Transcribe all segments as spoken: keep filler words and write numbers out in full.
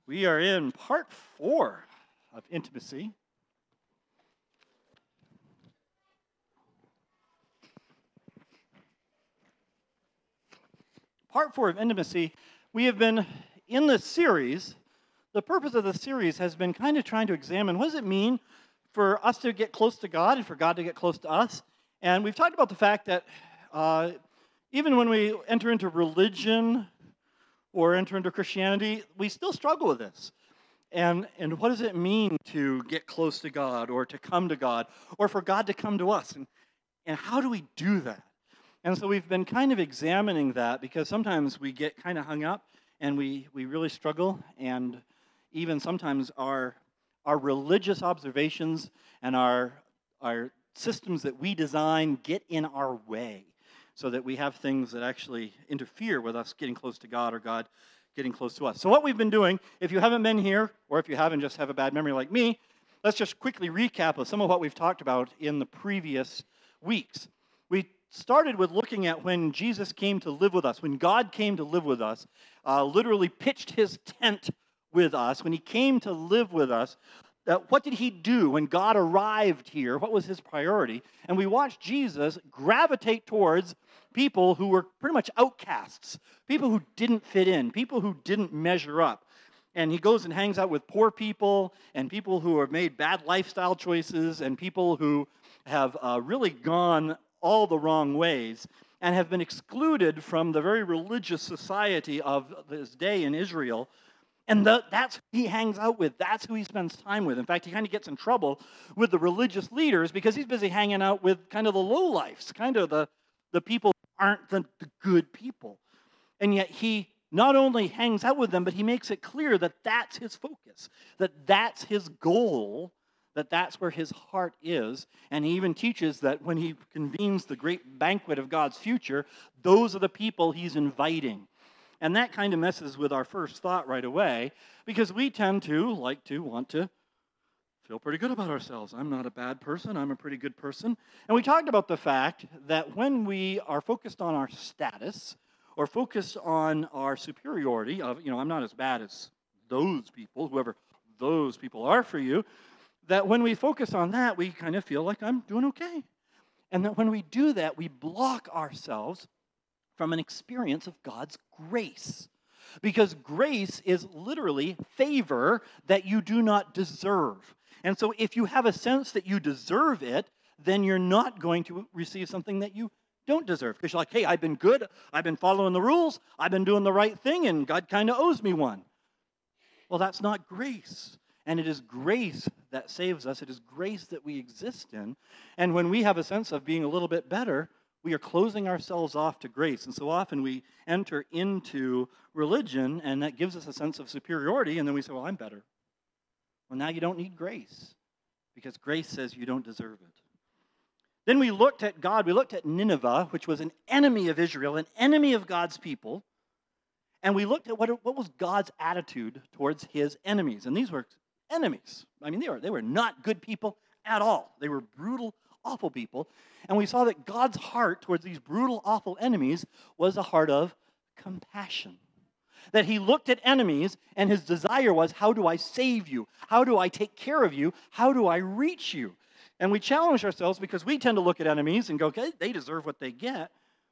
We are in part four of intimacy. Part four of intimacy, we have been in this series. The purpose of the series has been kind of trying to examine what does it mean for us to get close to God and for God to get close to us. And we've talked about the fact that uh, even when we enter into religion or enter into Christianity, we still struggle with this. And, and what does it mean to get close to God or to come to God or for God to come to us? And, and how do we do that? And so we've been kind of examining that because sometimes we get kind of hung up and we, we really struggle. And even sometimes our, our religious observations and our, our systems that we design get in our way so that we have things that actually interfere with us getting close to God or God getting close to us. So what we've been doing, if you haven't been here, or if you haven't just have a bad memory like me, let's just quickly recap of some of what we've talked about in the previous weeks. We started with looking at when Jesus came to live with us, when God came to live with us, uh, literally pitched his tent with us, when he came to live with us. Uh, what did he do when God arrived here? What was his priority? And we watched Jesus gravitate towards people who were pretty much outcasts, people who didn't fit in, people who didn't measure up. And he goes and hangs out with poor people and people who have made bad lifestyle choices and people who have uh, really gone all the wrong ways and have been excluded from the very religious society of this day in Israel. And the, that's who he hangs out with. That's who he spends time with. In fact, he kind of gets in trouble with the religious leaders because he's busy hanging out with kind of the lowlifes, kind of the, the people who aren't the, the good people. And yet he not only hangs out with them, but he makes it clear that that's his focus, that that's his goal, that that's where his heart is. And he even teaches that when he convenes the great banquet of God's future, those are the people he's inviting. And that kind of messes with our first thought right away, because we tend to like to want to feel pretty good about ourselves. I'm not a bad person. I'm a pretty good person. And we talked about the fact that when we are focused on our status or focused on our superiority of, you know, I'm not as bad as those people, whoever those people are for you, that when we focus on that, we kind of feel like I'm doing okay. And that when we do that, we block ourselves from an experience of God's grace. Because grace is literally favor that you do not deserve. And so if you have a sense that you deserve it, then you're not going to receive something that you don't deserve. Because you're like, hey, I've been good, I've been following the rules, I've been doing the right thing, and God kind of owes me one. Well, that's not grace. And it is grace that saves us. It is grace that we exist in. And when we have a sense of being a little bit better, we are closing ourselves off to grace. And so often we enter into religion, and that gives us a sense of superiority, and then we say, well, I'm better. Well, now you don't need grace, because grace says you don't deserve it. Then we looked at God. We looked at Nineveh, which was an enemy of Israel, an enemy of God's people. And we looked at what, what was God's attitude towards his enemies. And these were enemies. I mean, they were, they were not good people at all. They were brutal, awful people. And we saw that God's heart towards these brutal, awful enemies was a heart of compassion. That he looked at enemies and his desire was, how do I save you? How do I take care of you? How do I reach you? And we challenge ourselves because we tend to look at enemies and go, okay, they deserve what they get.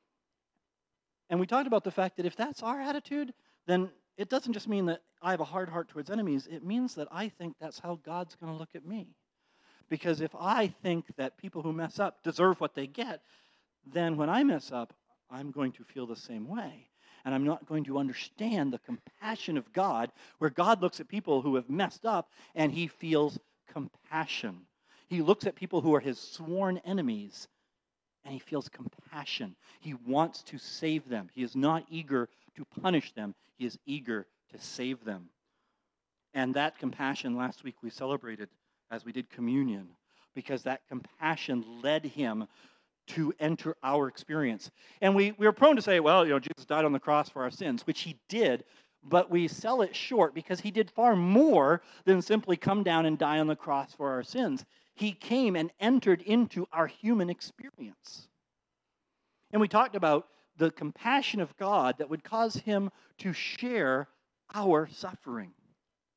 And we talked about the fact that if that's our attitude, then it doesn't just mean that I have a hard heart towards enemies. It means that I think that's how God's going to look at me. Because if I think that people who mess up deserve what they get, then when I mess up, I'm going to feel the same way. And I'm not going to understand the compassion of God, where God looks at people who have messed up and he feels compassion. He looks at people who are his sworn enemies and he feels compassion. He wants to save them. He is not eager to punish them. He is eager to save them. And that compassion, last week we celebrated as we did communion, because that compassion led him to enter our experience. And we, we are prone to say, well, you know, Jesus died on the cross for our sins, which he did, but we sell it short because he did far more than simply come down and die on the cross for our sins. He came and entered into our human experience. And we talked about the compassion of God that would cause him to share our suffering.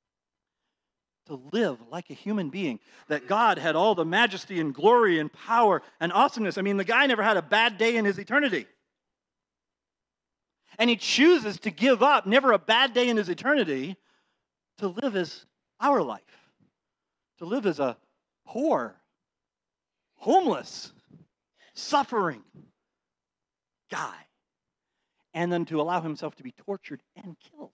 to live like a human being, that God had all the majesty and glory and power and awesomeness. I mean, the guy never had a bad day in his eternity. And he chooses to give up, never a bad day in his eternity, to live as our life, to live as a poor, homeless, suffering guy, and then to allow himself to be tortured and killed.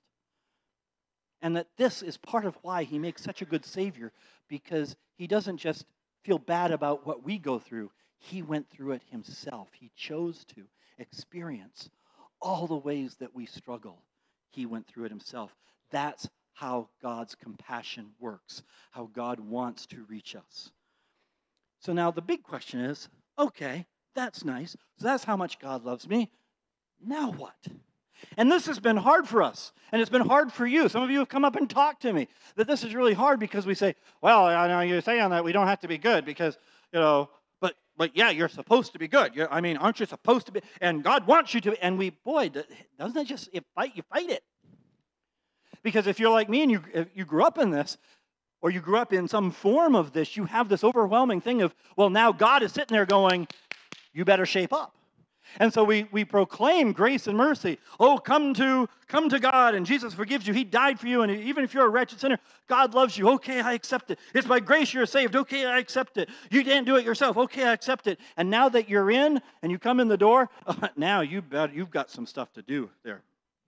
And that this is part of why he makes such a good Savior, because he doesn't just feel bad about what we go through. He went through it himself. He chose to experience all the ways that we struggle. He went through it himself. That's how God's compassion works, how God wants to reach us. So now the big question is, okay, that's nice. So that's how much God loves me. Now what? And this has been hard for us, and it's been hard for you. Some of you have come up and talked to me that this is really hard because we say, well, I know you're saying that we don't have to be good because, you know, but but yeah, you're supposed to be good. You're, I mean, aren't you supposed to be? And God wants you to be. And we, boy, doesn't it just, if fight, you fight it. Because if you're like me and you if you grew up in this, or you grew up in some form of this, you have this overwhelming thing of, well, now God is sitting there going, you better shape up. And so we, we proclaim grace and mercy. Oh, come to come to God, and Jesus forgives you. He died for you, and even if you're a wretched sinner, God loves you. Okay, I accept it. It's by grace you're saved. Okay, I accept it. You didn't do it yourself. Okay, I accept it. And now that you're in and you come in the door, uh, now you better, you've got some stuff to do there.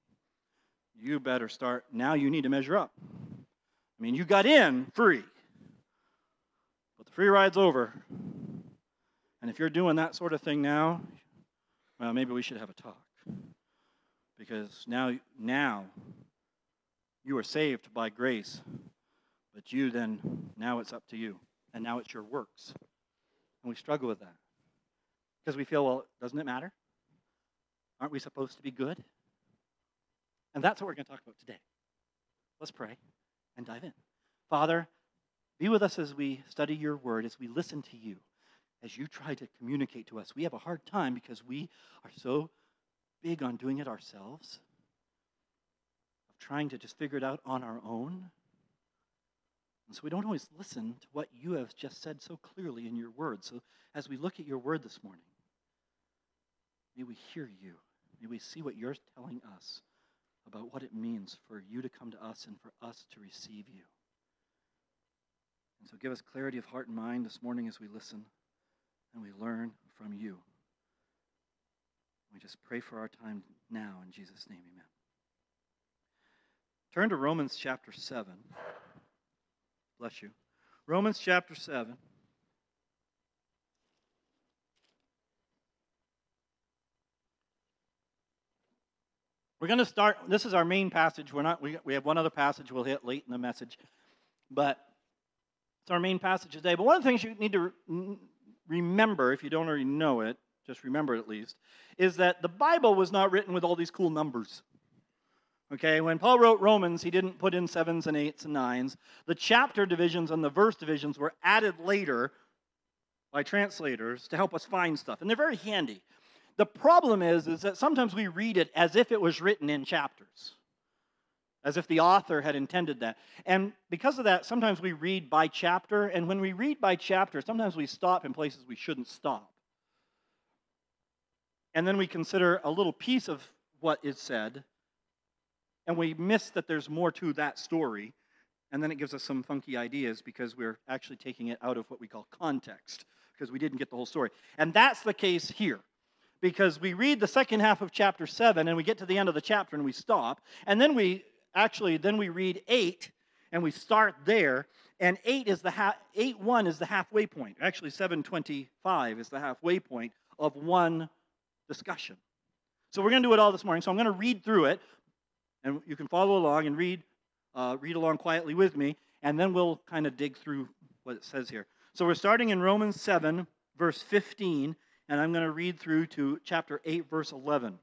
You better start. Now you need to measure up. I mean, you got in free, but the free ride's over. And if you're doing that sort of thing now, well, maybe we should have a talk. Because now, now you are saved by grace, but you then, now it's up to you. And now it's your works. And we struggle with that. Because we feel, well, doesn't it matter? Aren't we supposed to be good? And that's what we're going to talk about today. Let's pray and dive in. Father, be with us as we study your word, as we listen to you, as you try to communicate to us. We have a hard time because we are so big on doing it ourselves, of trying to just figure it out on our own. And so we don't always listen to what you have just said so clearly in your word. So as we look at your word this morning, may we hear you. May we see what you're telling us about what it means for you to come to us and for us to receive you. And so give us clarity of heart and mind this morning as we listen and we learn from you. We just pray for our time now in Jesus' name, amen. Turn to Romans chapter seven. Bless you. Romans chapter seven. We're going to start, this is our main passage. We're not, we, we have one other passage we'll hit late in the message, but it's our main passage today. But one of the things you need to re- remember, if you don't already know it, just remember it at least, is that the Bible was not written with all these cool numbers. Okay, when Paul wrote Romans, he didn't put in sevens and eights and nines. The chapter divisions and the verse divisions were added later by translators to help us find stuff, and they're very handy. The problem is, is that sometimes we read it as if it was written in chapters, as if the author had intended that. And because of that, sometimes we read by chapter, and when we read by chapter, sometimes we stop in places we shouldn't stop. And then we consider a little piece of what is said, and we miss that there's more to that story, and then it gives us some funky ideas because we're actually taking it out of what we call context, because we didn't get the whole story. And that's the case here. Because we read the second half of chapter seven, and we get to the end of the chapter, and we stop. And then we, actually, then we read eight, and we start there. And eight is the ha- eight one is the halfway point. Actually, seven twenty-five is the halfway point of one discussion. So we're going to do it all this morning. So I'm going to read through it, and you can follow along and read, uh, read along quietly with me, and then we'll kind of dig through what it says here. So we're starting in Romans seven, verse fifteen. And I'm going to read through to chapter eight, verse eleven.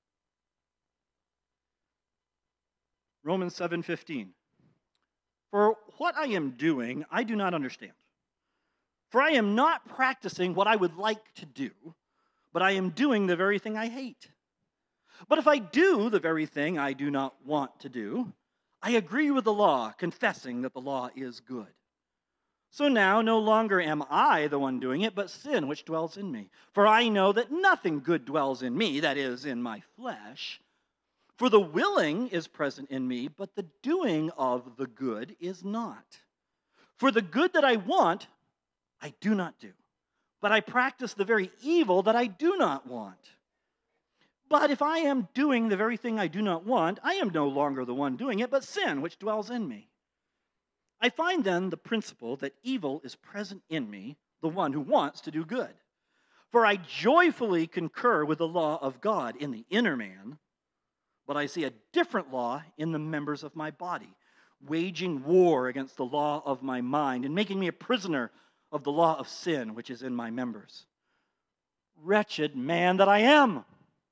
Romans seven fifteen. For what I am doing, I do not understand. For I am not practicing what I would like to do, but I am doing the very thing I hate. But if I do the very thing I do not want to do, I agree with the law, confessing that the law is good. So now no longer am I the one doing it, but sin which dwells in me. For I know that nothing good dwells in me, that is, in my flesh. For the willing is present in me, but the doing of the good is not. For the good that I want, I do not do, but I practice the very evil that I do not want. But if I am doing the very thing I do not want, I am no longer the one doing it, but sin which dwells in me. I find then the principle that evil is present in me, the one who wants to do good. For I joyfully concur with the law of God in the inner man, but I see a different law in the members of my body, waging war against the law of my mind and making me a prisoner of the law of sin which is in my members. Wretched man that I am!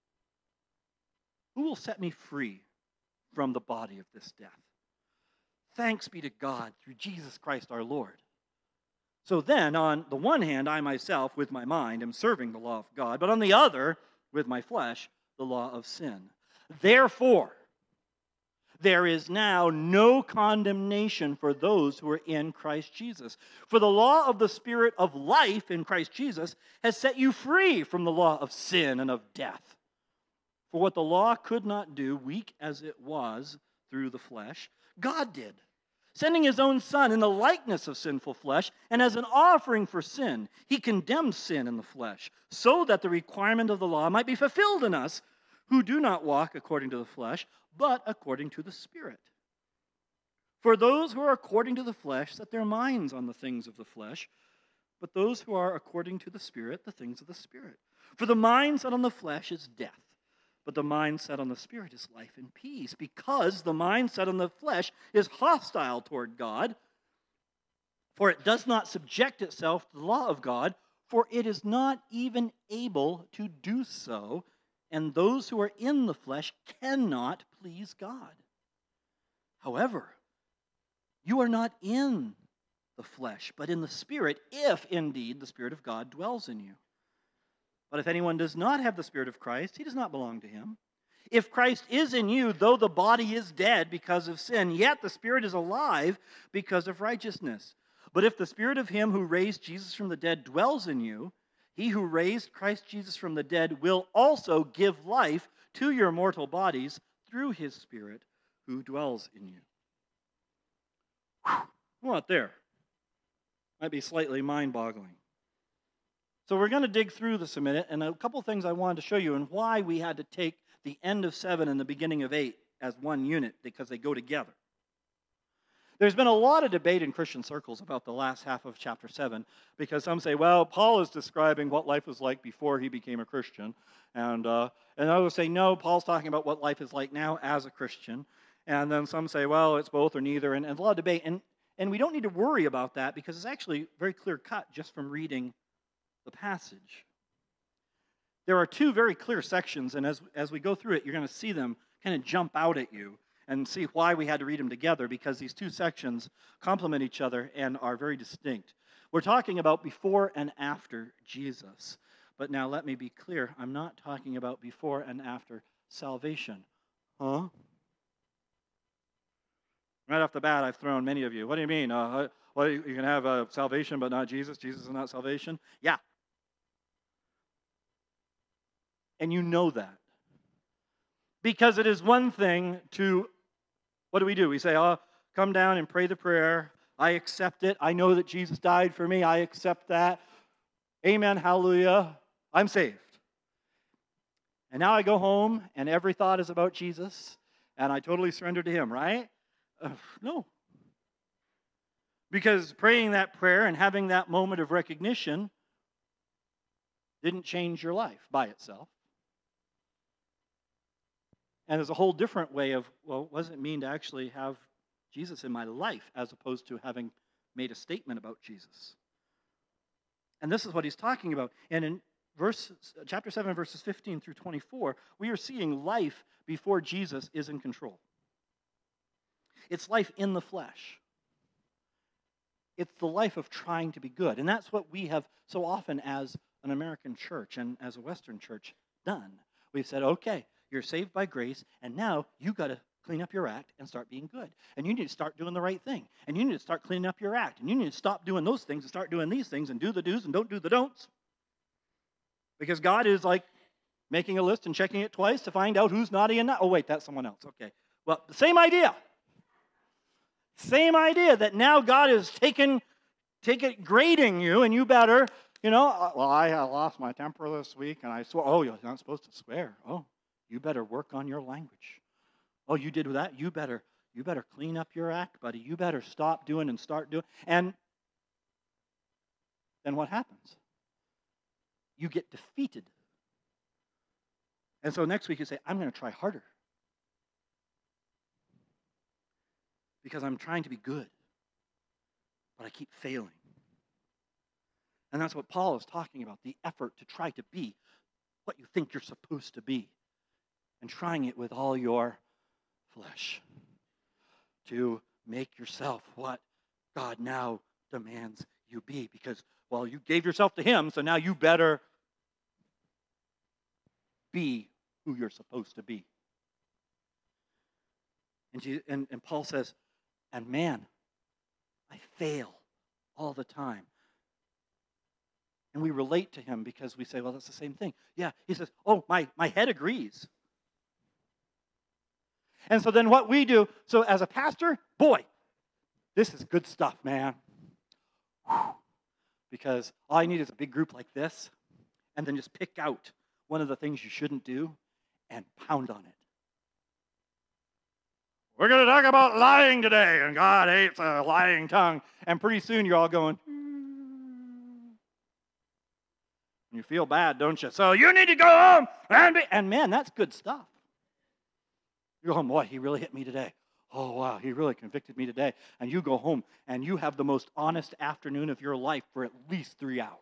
Who will set me free from the body of this death? Thanks be to God through Jesus Christ our Lord. So then, on the one hand, I myself, with my mind, am serving the law of God, but on the other, with my flesh, the law of sin. Therefore, there is now no condemnation for those who are in Christ Jesus. For the law of the Spirit of life in Christ Jesus has set you free from the law of sin and of death. For what the law could not do, weak as it was through the flesh, God did, sending his own Son in the likeness of sinful flesh, and as an offering for sin, he condemned sin in the flesh, so that the requirement of the law might be fulfilled in us, who do not walk according to the flesh, but according to the Spirit. For those who are according to the flesh set their minds on the things of the flesh, but those who are according to the Spirit, the things of the Spirit. For the mind set on the flesh is death, but the mind set on the Spirit is life and peace, because the mind set on the flesh is hostile toward God, for it does not subject itself to the law of God, for it is not even able to do so, and those who are in the flesh cannot please God. However, you are not in the flesh, but in the Spirit, if indeed the Spirit of God dwells in you. But if anyone does not have the Spirit of Christ, he does not belong to him. If Christ is in you, though the body is dead because of sin, yet the Spirit is alive because of righteousness. But if the Spirit of him who raised Jesus from the dead dwells in you, he who raised Christ Jesus from the dead will also give life to your mortal bodies through his Spirit who dwells in you. Whew, not there. Might be slightly mind-boggling. So we're going to dig through this a minute, and a couple things I wanted to show you and why we had to take the end of seven and the beginning of eight as one unit, because they go together. There's been a lot of debate in Christian circles about the last half of chapter seven, because some say, well, Paul is describing what life was like before he became a Christian, and, uh, and others say, no, Paul's talking about what life is like now as a Christian, and then some say, well, it's both or neither, and, and a lot of debate, and, and we don't need to worry about that, because it's actually very clear-cut just from reading the passage. There are two very clear sections, and as, as we go through it, you're going to see them kind of jump out at you and see why we had to read them together, because these two sections complement each other and are very distinct. We're talking about before and after Jesus. But now let me be clear, I'm not talking about before and after salvation. Huh? Right off the bat, I've thrown many of you. What do you mean? Uh, well, you can have uh, salvation but not Jesus? Jesus is not salvation? Yeah. And you know that. Because it is one thing to, what do we do? We say, oh, come down and pray the prayer. I accept it. I know that Jesus died for me. I accept that. Amen, hallelujah. I'm saved. And now I go home and every thought is about Jesus and I totally surrender to him, right? Uh, no. Because praying that prayer and having that moment of recognition didn't change your life by itself. And there's a whole different way of, well, what does it mean to actually have Jesus in my life as opposed to having made a statement about Jesus? And this is what he's talking about. And in verse, chapter seven, verses fifteen through twenty-four, we are seeing life before Jesus is in control. It's life in the flesh. It's the life of trying to be good. And that's what we have so often as an American church and as a Western church done. We've said, okay, you're saved by grace, and now you got to clean up your act and start being good. And you need to start doing the right thing. And you need to start cleaning up your act. And you need to stop doing those things and start doing these things and do the do's and don't do the don'ts. Because God is like making a list and checking it twice to find out who's naughty and not. Oh, wait, that's someone else. Okay. Well, the same idea. Same idea that now God is taking, taking grading you, and you better, you know, well, I uh, lost my temper this week, and I swore. Oh, you're not supposed to swear. Oh, you better work on your language. Oh, you did that? You better, you better clean up your act, buddy. You better stop doing and start doing. And then what happens? You get defeated. And so next week you say, I'm going to try harder. Because I'm trying to be good. But I keep failing. And that's what Paul is talking about, the effort to try to be what you think you're supposed to be. And trying it with all your flesh to make yourself what God now demands you be. Because, well, you gave yourself to him, so now you better be who you're supposed to be. And, Jesus, and, and Paul says, and man, I fail all the time. And we relate to him because we say, well, that's the same thing. Yeah, he says, oh, my, my head agrees. And so then what we do, so as a pastor, boy, this is good stuff, man. Whew. Because all I need is a big group like this, and then just pick out one of the things you shouldn't do and pound on it. We're going to talk about lying today, and God hates a lying tongue. And pretty soon you're all going, and you feel bad, don't you? So you need to go home and be, and man, that's good stuff. You go home, boy, he really hit me today. Oh, wow, he really convicted me today. And you go home, and you have the most honest afternoon of your life for at least three hours.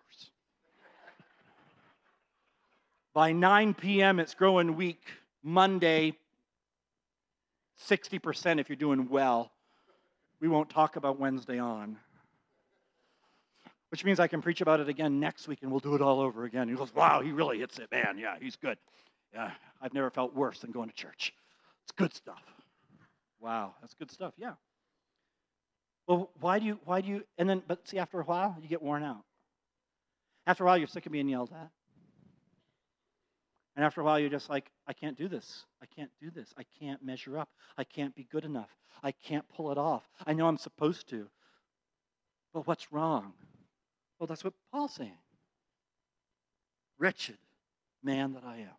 By nine p.m., it's growing weak. Monday, sixty percent if you're doing well. We won't talk about Wednesday on. Which means I can preach about it again next week, and we'll do it all over again. He goes, wow, he really hits it, man. Yeah, he's good. Yeah, I've never felt worse than going to church. It's good stuff. Wow, that's good stuff, yeah. Well, why do you, why do you, and then, but see, after a while, you get worn out. After a while, you're sick of being yelled at. And after a while, you're just like, I can't do this. I can't do this. I can't measure up. I can't be good enough. I can't pull it off. I know I'm supposed to. But what's wrong? Well, that's what Paul's saying. Wretched man that I am.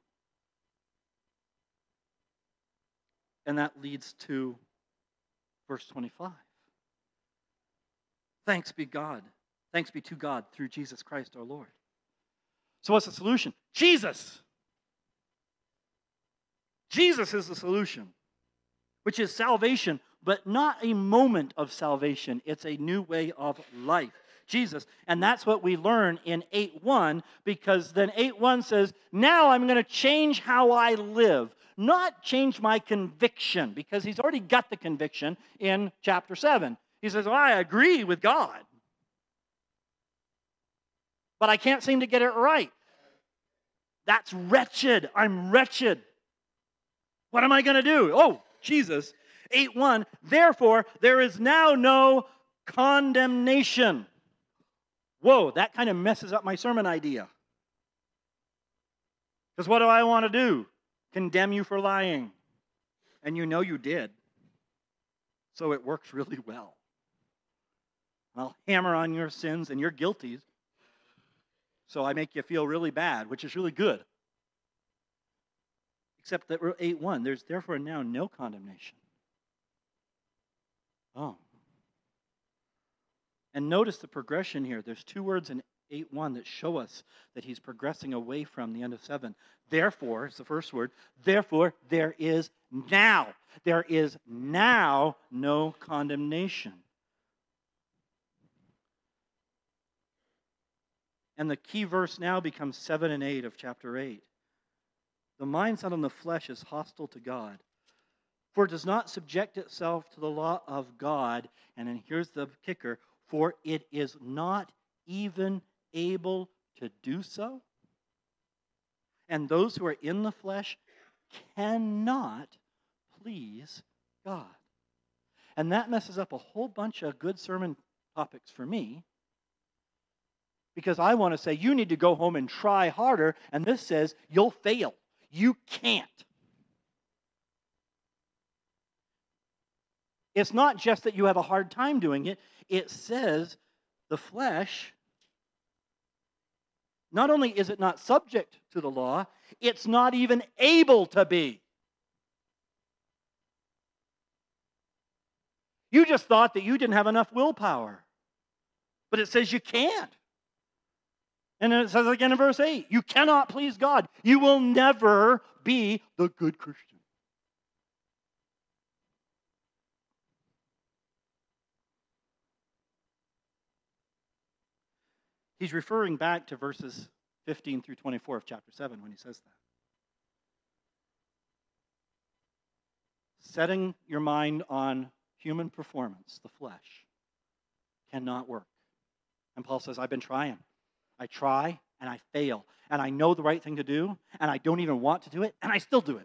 And that leads to verse twenty-five. Thanks be God. Thanks be to God through Jesus Christ our Lord. So what's the solution? Jesus. Jesus is the solution, which is salvation, but not a moment of salvation. It's a new way of life. Jesus. And that's what we learn in eight one, because then eight one says, now I'm going to change how I live, not change my conviction, because he's already got the conviction in chapter seven. He says, well, I agree with God, but I can't seem to get it right. That's wretched. I'm wretched. What am I going to do? Oh, Jesus. eight one, therefore, there is now no condemnation. Whoa, that kind of messes up my sermon idea. Because what do I want to do? Condemn you for lying. And you know you did. So it works really well. I'll hammer on your sins and you're guilty. So I make you feel really bad, which is really good. Except that we're eight one, there's therefore now no condemnation. Oh. And notice the progression here. There's two words in eight one that show us that he's progressing away from the end of seven. Therefore, it's the first word. Therefore, there is now. There is now no condemnation. And the key verse now becomes seven and eight of chapter eight. The mind set on the flesh is hostile to God, for it does not subject itself to the law of God. And then here's the kicker, for it is not even able to do so. And those who are in the flesh cannot please God. And that messes up a whole bunch of good sermon topics for me, because I want to say you need to go home and try harder, and this says you'll fail. You can't. It's not just that you have a hard time doing it. It says the flesh, not only is it not subject to the law, it's not even able to be. You just thought that you didn't have enough willpower. But it says you can't. And then it says again in verse eight, you cannot please God. You will never be the good Christian. He's referring back to verses fifteen through twenty-four of chapter seven when he says that. Setting your mind on human performance, the flesh, cannot work. And Paul says, I've been trying. I try and I fail. And I know the right thing to do, and I don't even want to do it, and I still do it.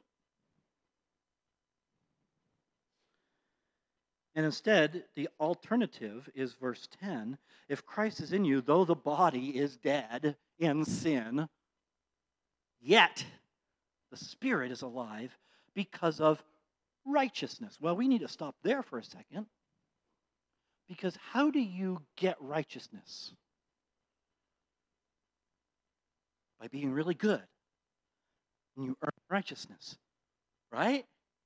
And instead, the alternative is verse ten. If Christ is in you, though the body is dead in sin, yet the Spirit is alive because of righteousness. Well, we need to stop there for a second. Because how do you get righteousness? By being really good. And you earn righteousness. Right?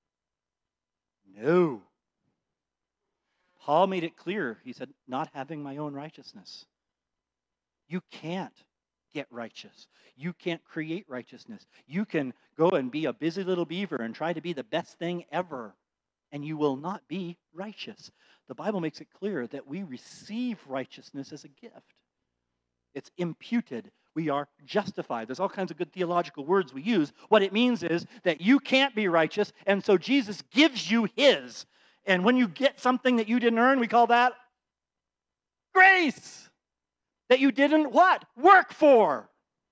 No. Paul made it clear. He said, not having my own righteousness. You can't get righteous. You can't create righteousness. You can go and be a busy little beaver and try to be the best thing ever, and you will not be righteous. The Bible makes it clear that we receive righteousness as a gift. It's imputed. We are justified. There's all kinds of good theological words we use. What it means is that you can't be righteous, and so Jesus gives you his. And when you get something that you didn't earn, we call that grace. That you didn't what? Work for.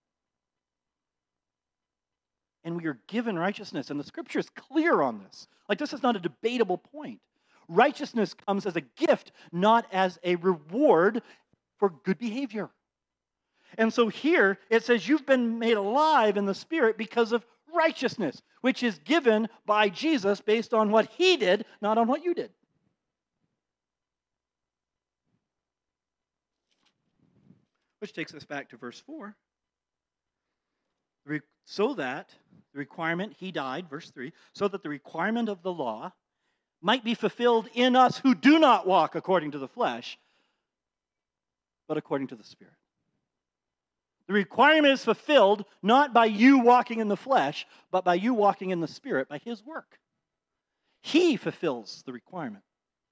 And we are given righteousness. And the Scripture is clear on this. Like, this is not a debatable point. Righteousness comes as a gift, not as a reward for good behavior. And so here it says you've been made alive in the Spirit because of righteousness, which is given by Jesus based on what he did, not on what you did. Which takes us back to verse four. So that the requirement, he died, verse three, so that the requirement of the law might be fulfilled in us who do not walk according to the flesh, but according to the Spirit. The requirement is fulfilled not by you walking in the flesh, but by you walking in the Spirit, by his work. He fulfills the requirement.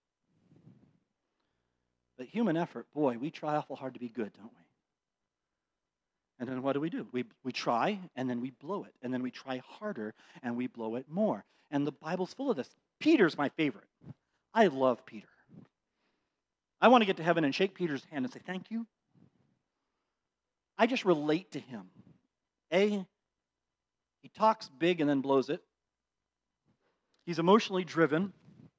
But human effort, boy, we try awful hard to be good, don't we? And then what do we do? We, we try, and then we blow it. And then we try harder, and we blow it more. And the Bible's full of this. Peter's my favorite. I love Peter. I want to get to heaven and shake Peter's hand and say, thank you. I just relate to him. A, he talks big and then blows it. He's emotionally driven.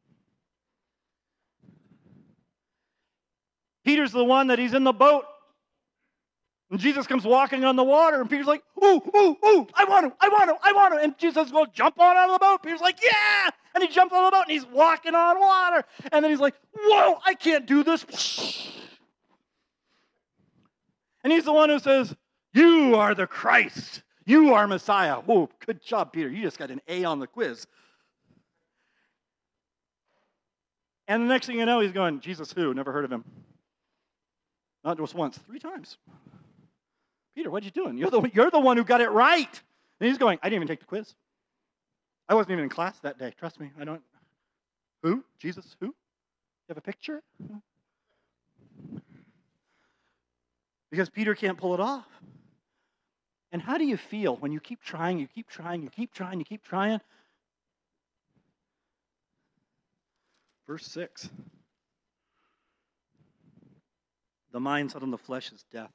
Peter's the one that he's in the boat. And Jesus comes walking on the water, and Peter's like, ooh, ooh, ooh, I want him, I want him, I want him. And Jesus goes, jump on out of the boat. Peter's like, yeah. And he jumps on the boat, and he's walking on water. And then he's like, whoa, I can't do this. And he's the one who says, you are the Christ. You are Messiah. Whoa, good job, Peter. You just got an A on the quiz. And the next thing you know, he's going, Jesus who? Never heard of him. Not just once, three times. Peter, what are you doing? You're the, you're the one who got it right. And he's going, I didn't even take the quiz. I wasn't even in class that day. Trust me, I don't. Who? Jesus who? You have a picture? Because Peter can't pull it off. And how do you feel when you keep trying, you keep trying, you keep trying, you keep trying? Verse six. The mind set on the flesh is death.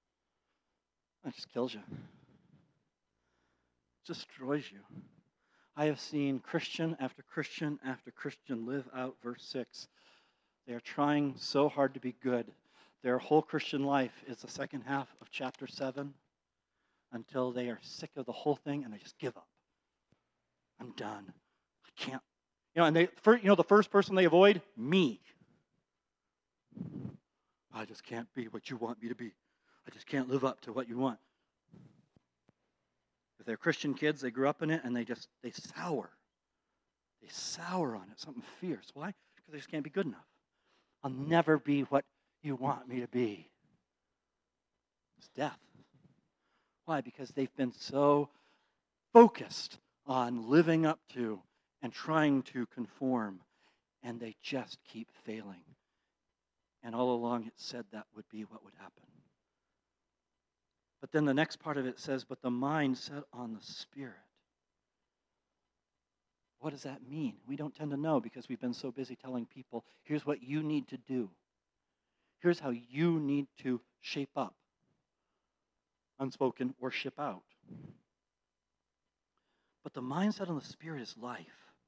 That just kills you. Destroys you. I have seen Christian after Christian after Christian live out verse six. They are trying so hard to be good. Their whole Christian life is the second half of chapter seven until they are sick of the whole thing and they just give up. I'm done. I can't. You know, and they, you know, the first person they avoid, me. I just can't be what you want me to be. I just can't live up to what you want. If they're Christian kids, they grew up in it, and they just, they sour. They sour on it, something fierce. Why? Because they just can't be good enough. I'll never be what you want me to be. It's death. Why? Because they've been so focused on living up to and trying to conform, and they just keep failing. And all along it said that would be what would happen. But then the next part of it says, but the mind set on the Spirit. What does that mean? We don't tend to know because we've been so busy telling people, here's what you need to do. Here's how you need to shape up. Unspoken or ship out. But the mindset on the Spirit is life.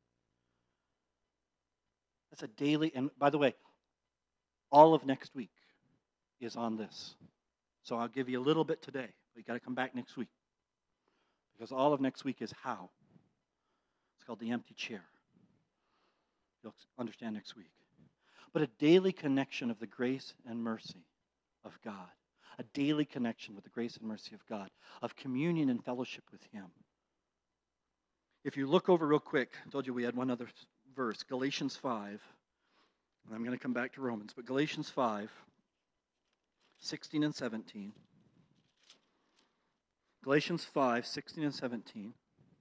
That's a daily, and by the way, all of next week is on this. So I'll give you a little bit today. But you got to come back next week. Because all of next week is how. It's called the empty chair. You'll understand next week. But a daily connection of the grace and mercy of God. A daily connection with the grace and mercy of God. Of communion and fellowship with Him. If you look over real quick, I told you we had one other verse, Galatians five. And I'm going to come back to Romans. But Galatians five. sixteen and seventeen. Galatians five, sixteen and seventeen.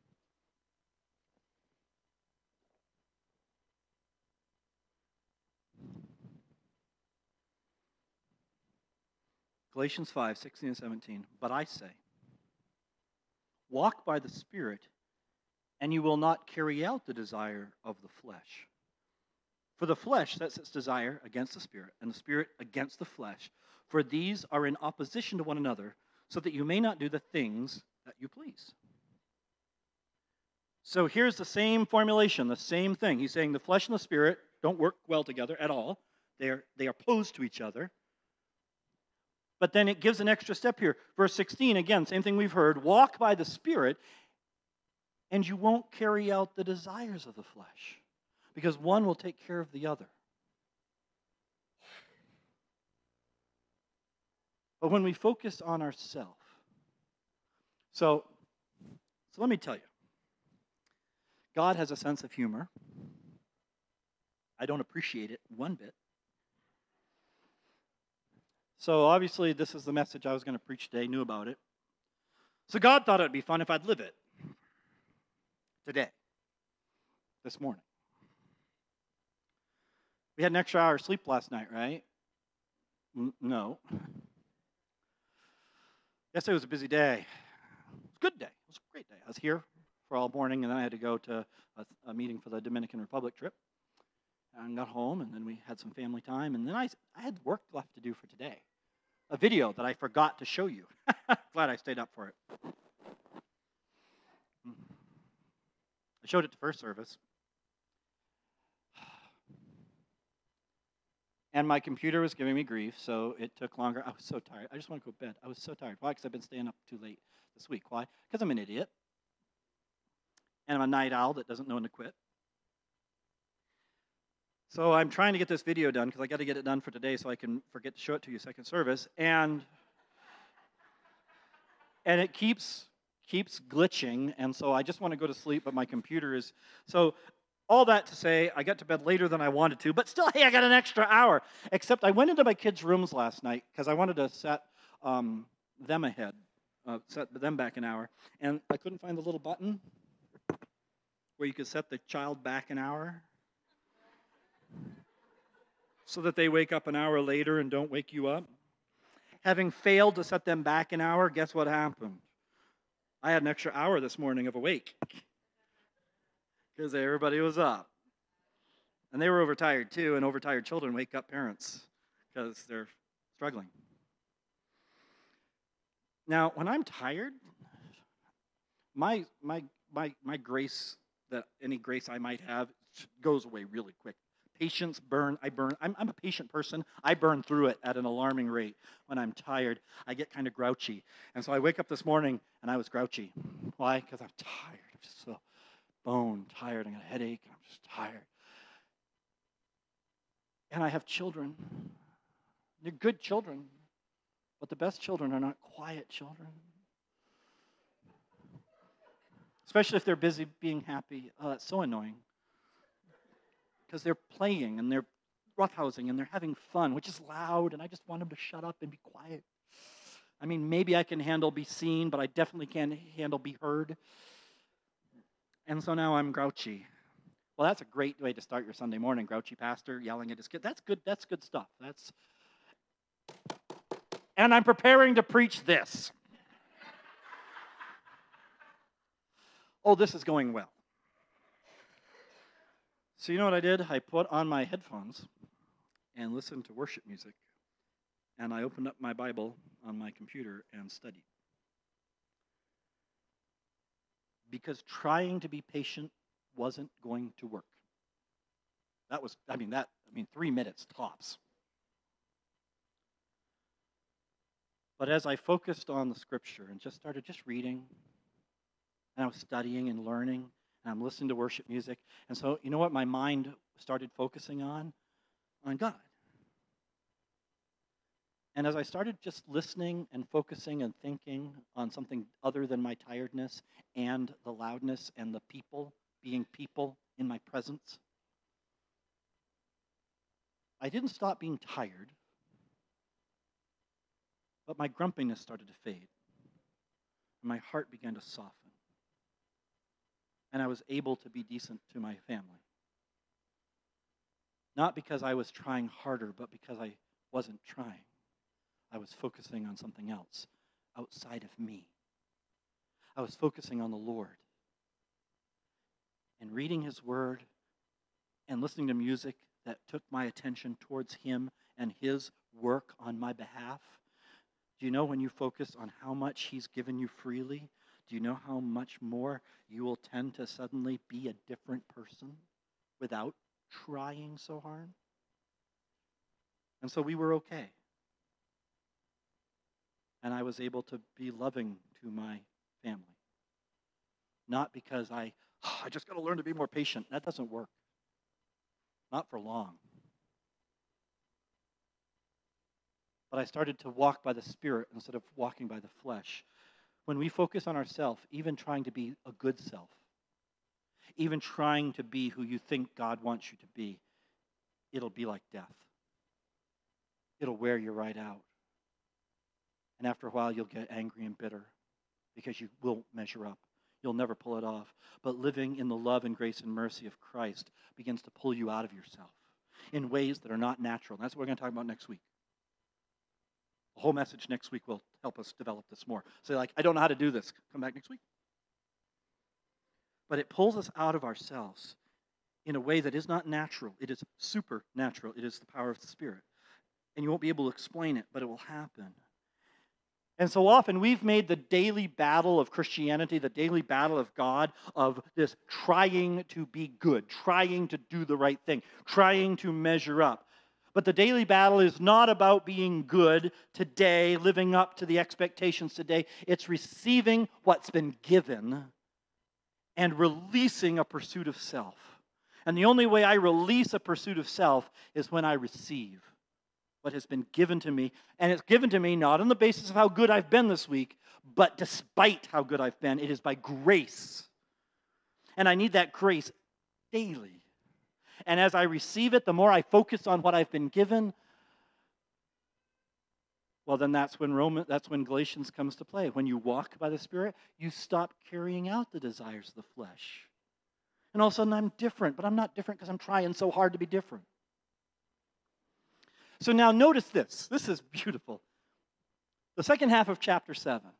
Galatians five, sixteen and seventeen. But I say, walk by the Spirit, and you will not carry out the desire of the flesh. For the flesh sets its desire against the Spirit, and the Spirit against the flesh. For these are in opposition to one another, so that you may not do the things that you please. So here's the same formulation, the same thing. He's saying the flesh and the Spirit don't work well together at all. They are, they are opposed to each other. But then it gives an extra step here. Verse sixteen, again, same thing we've heard. Walk by the Spirit, and you won't carry out the desires of the flesh. Because one will take care of the other. But when we focus on ourselves, so, so let me tell you, God has a sense of humor. I don't appreciate it one bit. So obviously this is the message I was going to preach today, knew about it. So God thought it would be fun if I'd live it today, this morning. We had an extra hour of sleep last night, right? N- no. Yesterday was a busy day. It was a good day. It was a great day. I was here for all morning, and then I had to go to a, a meeting for the Dominican Republic trip. And got home, and then we had some family time, and then I, I had work left to do for today. A video that I forgot to show you. Glad I stayed up for it. I showed it to first service. And my computer was giving me grief, so it took longer. I was so tired. I just want to go to bed. I was so tired. Why? Because I've been staying up too late this week. Why? Because I'm an idiot. And I'm a night owl that doesn't know when to quit. So I'm trying to get this video done because I got to get it done for today so I can forget to show it to you second service. And and it keeps keeps glitching, and so I just want to go to sleep, but my computer is... So all that to say, I got to bed later than I wanted to, but still, hey, I got an extra hour. Except I went into my kids' rooms last night because I wanted to set um, them ahead, uh, set them back an hour, and I couldn't find the little button where you could set the child back an hour so that they wake up an hour later and don't wake you up. Having failed to set them back an hour, guess what happened? I had an extra hour this morning of awake because everybody was up. And they were overtired too, and overtired children wake up parents because they're struggling. Now, when I'm tired, my my my my grace, that any grace I might have goes away really quick. Patience, burn, I burn. I'm, I'm a patient person. I burn through it at an alarming rate. When I'm tired, I get kind of grouchy. And so I wake up this morning, and I was grouchy. Why? Because I'm tired. I'm just so bone tired. I got a headache. I'm just tired. And I have children. They're good children. But the best children are not quiet children. Especially if they're busy being happy. Oh, that's so annoying. Because they're playing and they're roughhousing and they're having fun, which is loud, and I just want them to shut up and be quiet. I mean, maybe I can handle be seen, but I definitely can't handle be heard. And so now I'm grouchy. Well, that's a great way to start your Sunday morning, grouchy pastor yelling at his kid. That's good, that's good stuff. That's And I'm preparing to preach this. Oh, this is going well. So you know what I did? I put on my headphones and listened to worship music. And I opened up my Bible on my computer and studied. Because trying to be patient wasn't going to work. That was, I mean, that, I mean, three minutes tops. But as I focused on the scripture and just started just reading, and I was studying and learning, and I'm listening to worship music. And so, you know what my mind started focusing on? On God. And as I started just listening and focusing and thinking on something other than my tiredness and the loudness and the people being people in my presence, I didn't stop being tired, but my grumpiness started to fade. And my heart began to soften. And I was able to be decent to my family. Not because I was trying harder, but because I wasn't trying. I was focusing on something else outside of me. I was focusing on the Lord. And reading His Word and listening to music that took my attention towards Him and His work on my behalf. Do you know when you focus on how much He's given you freely? Do you know how much more you will tend to suddenly be a different person without trying so hard? And so we were okay. And I was able to be loving to my family. Not because I, oh, I just got to learn to be more patient. That doesn't work. Not for long. But I started to walk by the Spirit instead of walking by the flesh. When we focus on ourselves, even trying to be a good self, even trying to be who you think God wants you to be, it'll be like death. It'll wear you right out. And after a while, you'll get angry and bitter because you won't measure up. You'll never pull it off. But living in the love and grace and mercy of Christ begins to pull you out of yourself in ways that are not natural. And that's what we're going to talk about next week. The whole message next week will help us develop this more. Say, like, I don't know how to do this. Come back next week. But it pulls us out of ourselves in a way that is not natural. It is supernatural. It is the power of the Spirit. And you won't be able to explain it, but it will happen. And so often we've made the daily battle of Christianity, the daily battle of God, of this trying to be good, trying to do the right thing, trying to measure up. But the daily battle is not about being good today, living up to the expectations today. It's receiving what's been given and releasing a pursuit of self. And the only way I release a pursuit of self is when I receive what has been given to me. And it's given to me not on the basis of how good I've been this week, but despite how good I've been. It is by grace. And I need that grace daily. And as I receive it, the more I focus on what I've been given, well, then that's when Roman, that's when Galatians comes to play. When you walk by the Spirit, you stop carrying out the desires of the flesh. And all of a sudden, I'm different, but I'm not different because I'm trying so hard to be different. So now notice this. This is beautiful. The second half of chapter seven.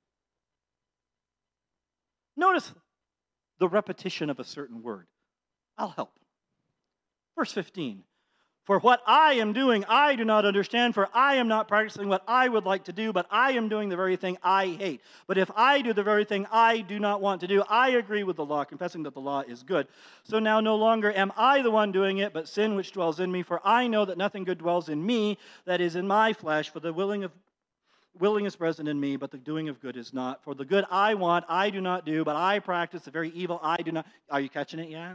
Notice the repetition of a certain word. I'll help. Verse fifteen. For what I am doing, I do not understand, for I am not practicing what I would like to do, but I am doing the very thing I hate. But if I do the very thing I do not want to do, I agree with the law, confessing that the law is good. So now no longer am I the one doing it, but sin which dwells in me, for I know that nothing good dwells in me, that is in my flesh, for the willing of willing is present in me, but the doing of good is not. For the good I want, I do not do, but I practice the very evil I do not. Are you catching it yet?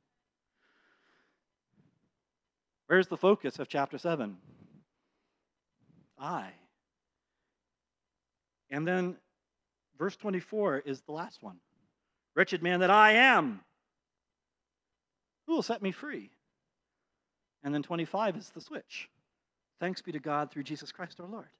Where's the focus of chapter seven? I. And then verse twenty-four is the last one. Wretched man that I am, who will set me free? And then twenty-five is the switch. Thanks be to God through Jesus Christ our Lord.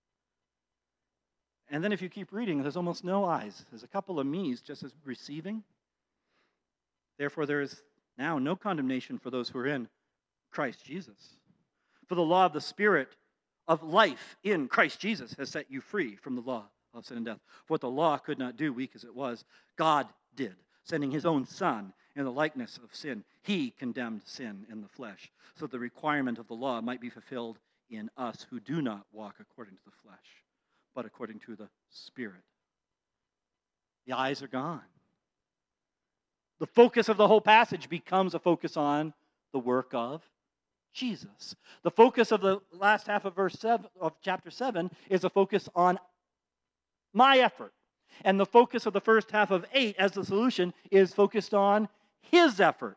And then if you keep reading, there's almost no I's. There's a couple of me's just as receiving. Therefore, there is now no condemnation for those who are in Christ Jesus. For the law of the Spirit of life in Christ Jesus has set you free from the law of sin and death. For what the law could not do, weak as it was, God did, sending his own Son in the likeness of sin. He condemned sin in the flesh, so that the requirement of the law might be fulfilled in us who do not walk according to the flesh, but according to the Spirit. The eyes are gone. The focus of the whole passage becomes a focus on the work of Jesus. The focus of the last half of verse seven of chapter seven is a focus on my effort. And the focus of the first half of eight as the solution is focused on his effort.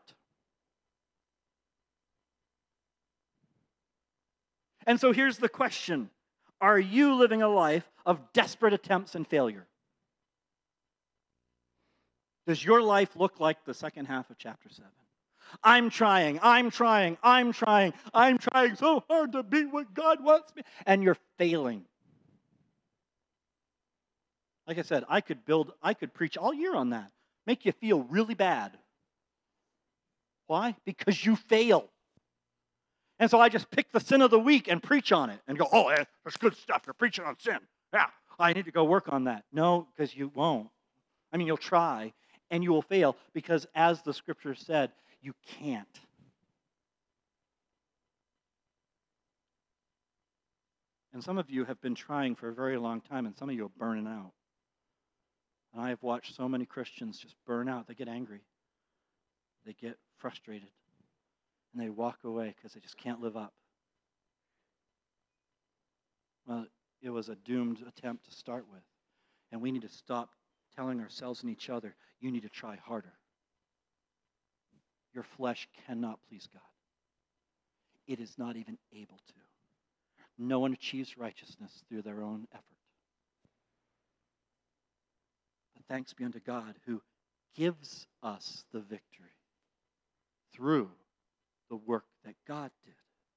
And so here's the question. Are you living a life of desperate attempts and failure? Does your life look like the second half of chapter seven? I'm trying, I'm trying, I'm trying, I'm trying so hard to be what God wants me. And you're failing. Like I said, I could build, I could preach all year on that. Make you feel really bad. Why? Because you fail. And so I just pick the sin of the week and preach on it and go, oh, eh, that's good stuff. You're preaching on sin. Yeah, I need to go work on that. No, because you won't. I mean, you'll try and you will fail because as the scripture said, you can't. And some of you have been trying for a very long time, and some of you are burning out. And I have watched so many Christians just burn out. They get angry. They get frustrated. And they walk away because they just can't live up. Well, it was a doomed attempt to start with. And we need to stop telling ourselves and each other, you need to try harder. Your flesh cannot please God. It is not even able to. No one achieves righteousness through their own effort. But thanks be unto God who gives us the victory through the work that God did.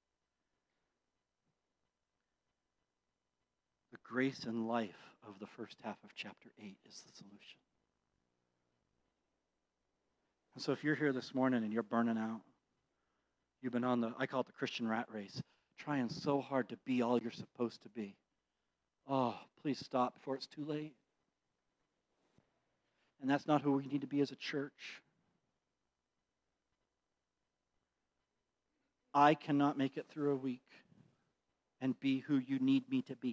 The grace and life of the first half of chapter eight is the solution. And so if you're here this morning and you're burning out, you've been on the, I call it the Christian rat race, trying so hard to be all you're supposed to be. Oh, please stop before it's too late. And that's not who we need to be as a church. I cannot make it through a week and be who you need me to be.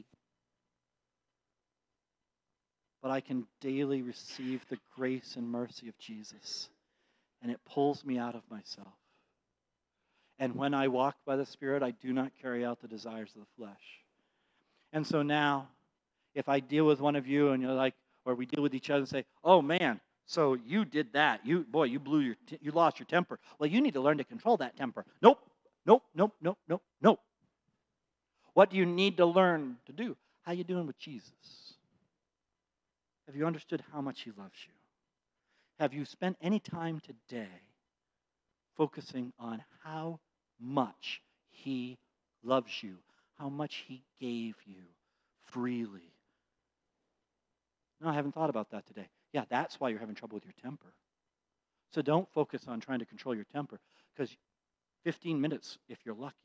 But I can daily receive the grace and mercy of Jesus. And it pulls me out of myself. And when I walk by the Spirit, I do not carry out the desires of the flesh. And so now, if I deal with one of you and you're like, or we deal with each other and say, oh man, so you did that. You, boy, you blew your, t- you lost your temper. Well, you need to learn to control that temper. Nope, nope, nope, nope, nope, nope. What do you need to learn to do? How you doing with Jesus? Have you understood how much he loves you? Have you spent any time today focusing on how much he loves you, how much he gave you freely? No, I haven't thought about that today. Yeah, that's why you're having trouble with your temper. So don't focus on trying to control your temper, because fifteen minutes, if you're lucky.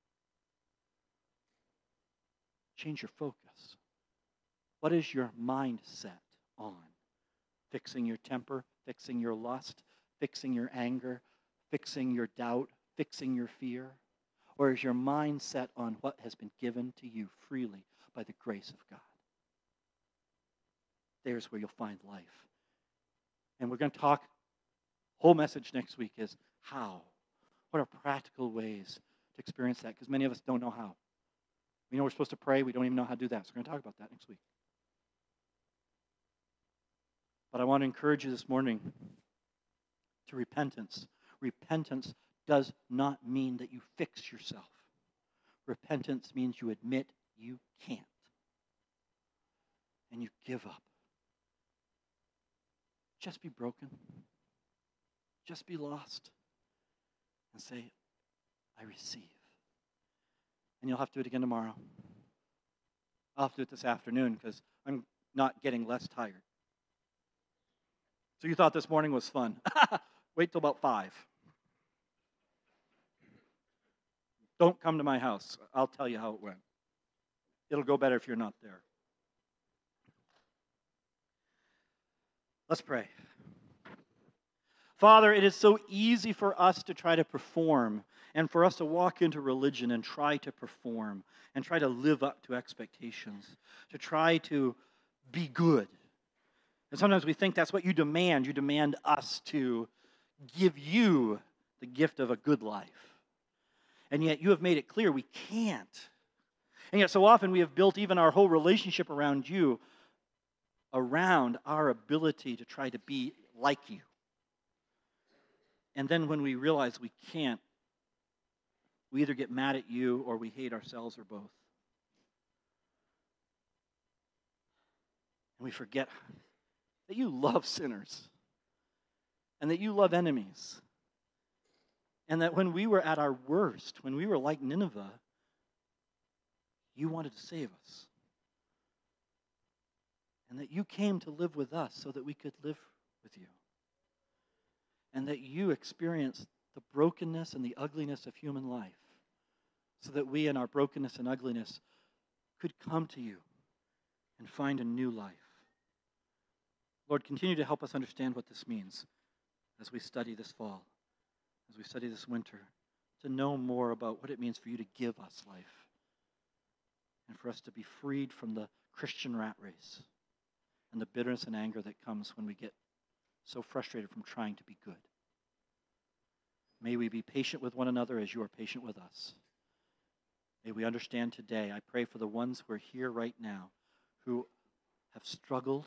Change your focus. What is your mind set on? Fixing your temper, fixing your lust, fixing your anger, fixing your doubt, fixing your fear? Or is your mind set on what has been given to you freely by the grace of God? There's where you'll find life. And we're going to talk, whole message next week is how. What are practical ways to experience that? Because many of us don't know how. We know we're supposed to pray. We don't even know how to do that. So we're going to talk about that next week. But I want to encourage you this morning to repentance. Repentance does not mean that you fix yourself. Repentance means you admit you can't. And you give up. Just be broken. Just be lost. And say, I receive. And you'll have to do it again tomorrow. I'll have to do it this afternoon because I'm not getting less tired. So you thought this morning was fun. Wait till about five. Don't come to my house. I'll tell you how it went. It'll go better if you're not there. Let's pray. Father, it is so easy for us to try to perform and for us to walk into religion and try to perform and try to live up to expectations, to try to be good. And sometimes we think that's what you demand. You demand us to give you the gift of a good life. And yet you have made it clear we can't. And yet so often we have built even our whole relationship around you around our ability to try to be like you. And then when we realize we can't, we either get mad at you or we hate ourselves or both. And we forget that you love sinners and that you love enemies. And that when we were at our worst, when we were like Nineveh, you wanted to save us. And that you came to live with us so that we could live with you. And that you experienced the brokenness and the ugliness of human life so that we in our brokenness and ugliness could come to you and find a new life. Lord, continue to help us understand what this means as we study this fall, as we study this winter, to know more about what it means for you to give us life and for us to be freed from the Christian rat race and the bitterness and anger that comes when we get so frustrated from trying to be good. May we be patient with one another as you are patient with us. May we understand today, I pray for the ones who are here right now who have struggled,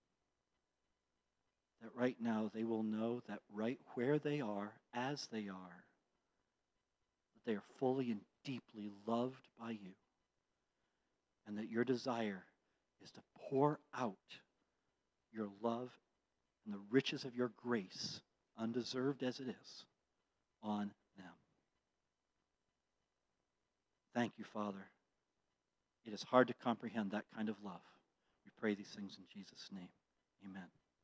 that right now they will know that right where they are, as they are, that they are fully and deeply loved by you, and that your desire is to pour out your love and the riches of your grace, undeserved as it is, on them. Thank you, Father. It is hard to comprehend that kind of love. We pray these things in Jesus' name. Amen.